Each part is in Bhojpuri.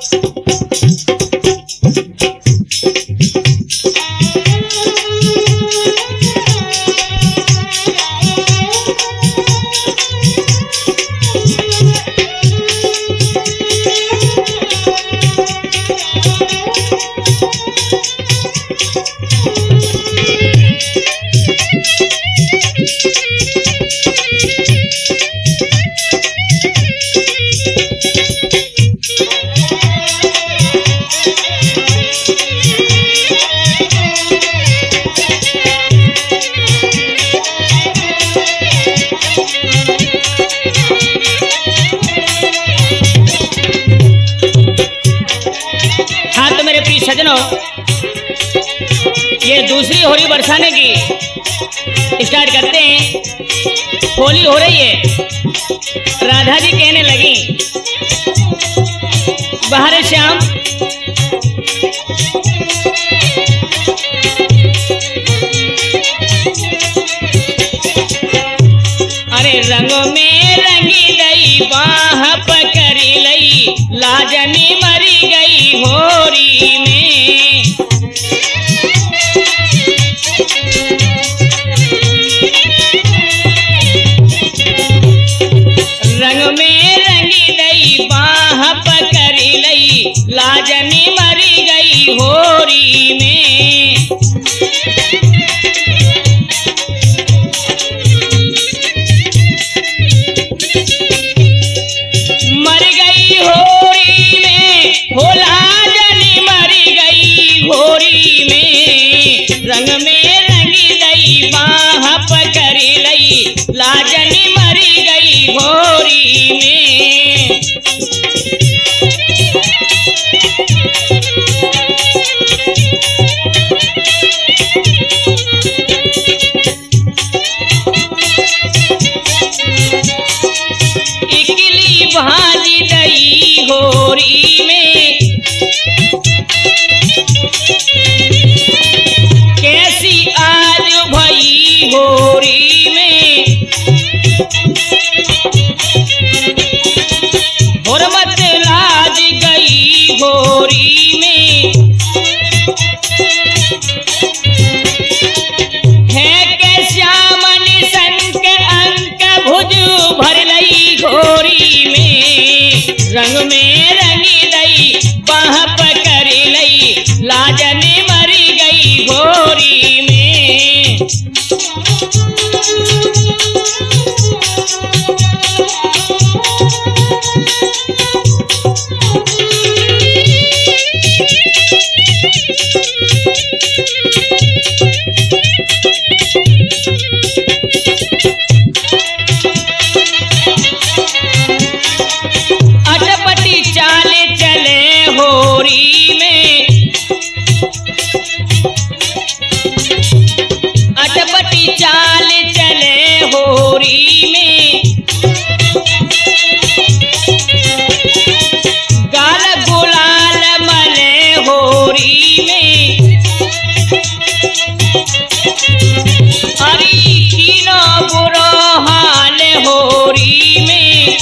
सजनों, ये दूसरी होली बरसाने की स्टार्ट करते हैं। होली हो रही है, राधा जी कहने लगी बाहर श्याम अरे रंग में रंगी गई बाह पकड़ी लई लाजनी मरी गई होरी में। रंग में रंगी गई बाह पकड़ी लई लाजनी मरी गई होरी में। रंग में रंगी गई बाह पकड़ी लई लाजनी मरी गई घोरी में। इकली भाजी गई घोरी में कैसी आज भई होरी में। हुर्मत लाज गई होरी में है के श्याम निशंक अंक भुज भर लई घोरी में। रंग में रंगी दई बाह पकड़ी लई लाजनी मरी गई घोरी में। अटपटी चाले चले होरी में अटपटी चाल चले होरी में गाल गुलाल मले होरी में। अरे तीनों बुरो हाल होरी में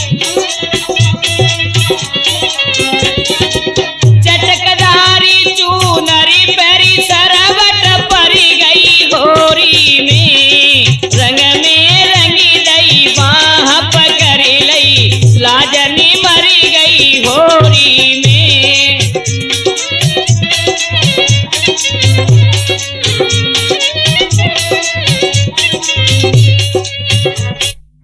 चटकदारी चूनरी पेरी सरवट परी गई घोरी में। रंग में रंगी दई बाह पकड़ी लई लाजनी मरी गई घोरी